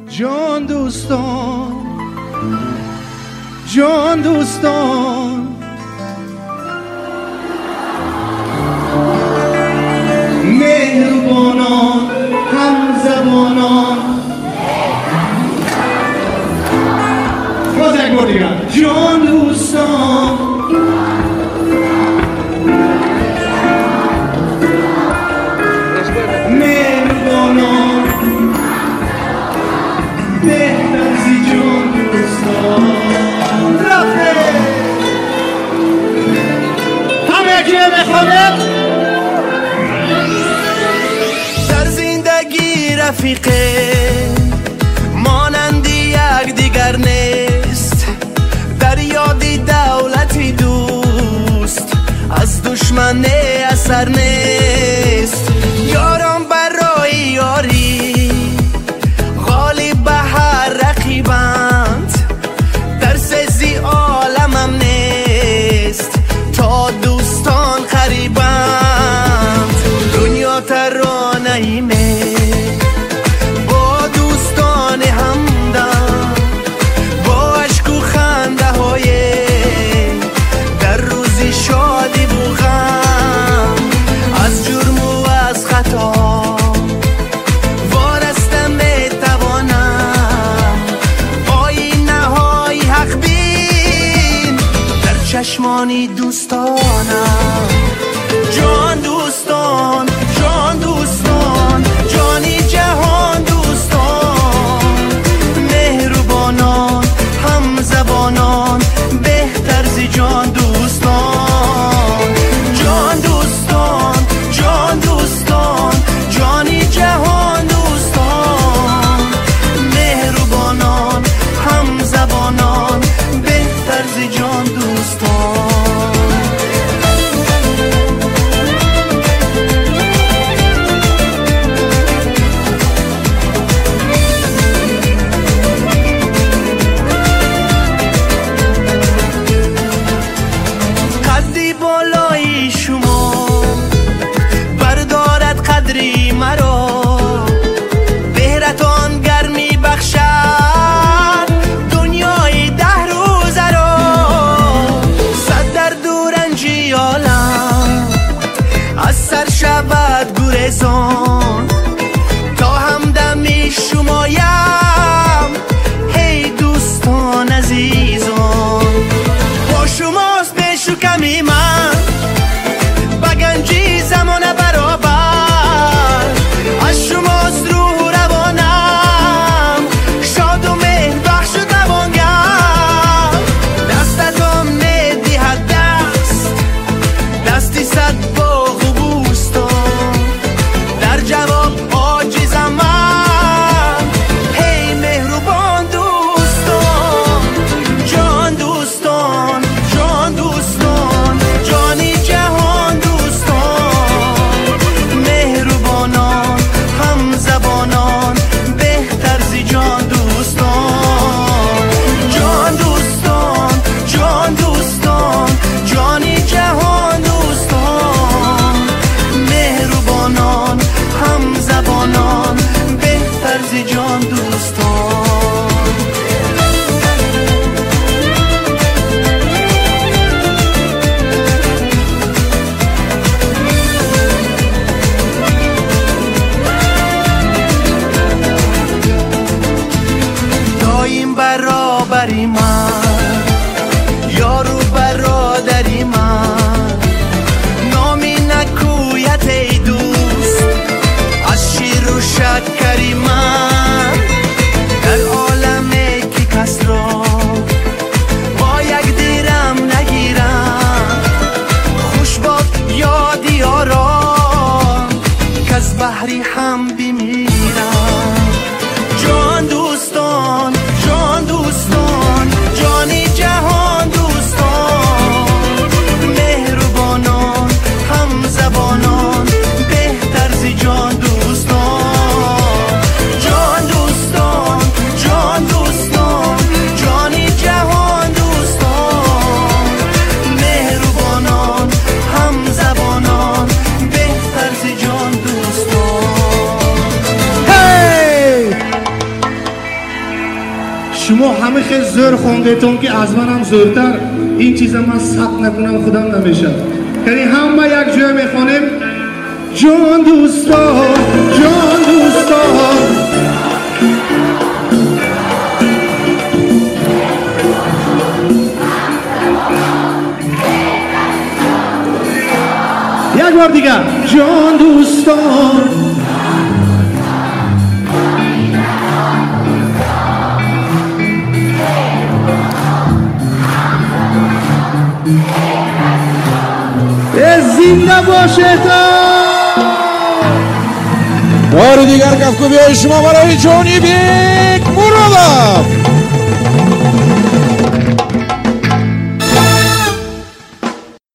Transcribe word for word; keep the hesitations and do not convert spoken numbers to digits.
جان دوستان جان دوستان مهربانان همزبانان باز یک بار دیگر جان دوستان مهربانان بهتر زی جان دوستان رفته همه که بخوانه در زندگی رفیقه مانندی یک دیگر نیست، در یادی دولتی دوست از دشمن اثر نیست. یاران برای یاری غالب به هر رقیبند، در سزی عالمم نیست تا دوستان قریبند. دنیا ترانه‌ایمه با دوستان همدم، با عشق و خنده های در روزی شادی و غم، از جرم و از خطا وارسته میتوانم. آینه های حق بین در چشمانی دوستانم. جان دوستان جان دوستان جانی جهان دوستان، مهربانان همزبانان بهتر زی جان دوستان. جان دوستان جان دوستان جانی جهان دوستان، مهربانان همزبانان بهتر زی جان دوستان. قدی بالای شما بردارد قدری مرا، بهرتان گرمی بخشد دنیای ده روزه را. صد در دورنجی عالم از سر شود گریزان، تا همدمی شمایم هی دوستان عزیزان. با شماست پیش و کمی من بگنجی زمان برابر، از شماست روح و روانم شاد و مهر بخش و توانگر. دستتان میدهد دست دستی صد باغ و بوستان، در جواب عاجزم من هی مهربان دوستان. جان دوستان جان دوستان جانی جهان دوستان، مهربانان همزبانان بهتر زی جان دوستان. جان دوستان جان دوستان جانی جهان دوستان، مهربانان همزبانان بهتر زی جان دوستان. دایم برابری من یارو برادری من، نامی نکویت ای دوست از شیر و شکری من. در عالمه که کس را با یک دیرم نگیرم، خوش باد یادی یاران که از بحری هم بمیرم. جان دوستان جان دوستان جانی جهان دوستان، مهربانان همزبانان بهتر زی جان دوستان. شما همه خیلی زور خوندهتون که از منم زورتر این چیزا من ثبت نکنم خودم نمیشه. یعنی همه یک جای میخونیم جان دوستان جان دوستان. یک بار دیگه جان دوستان. زنده باشه تا بار دیگر کفکوبی های شما برای جونی بیک مرادم.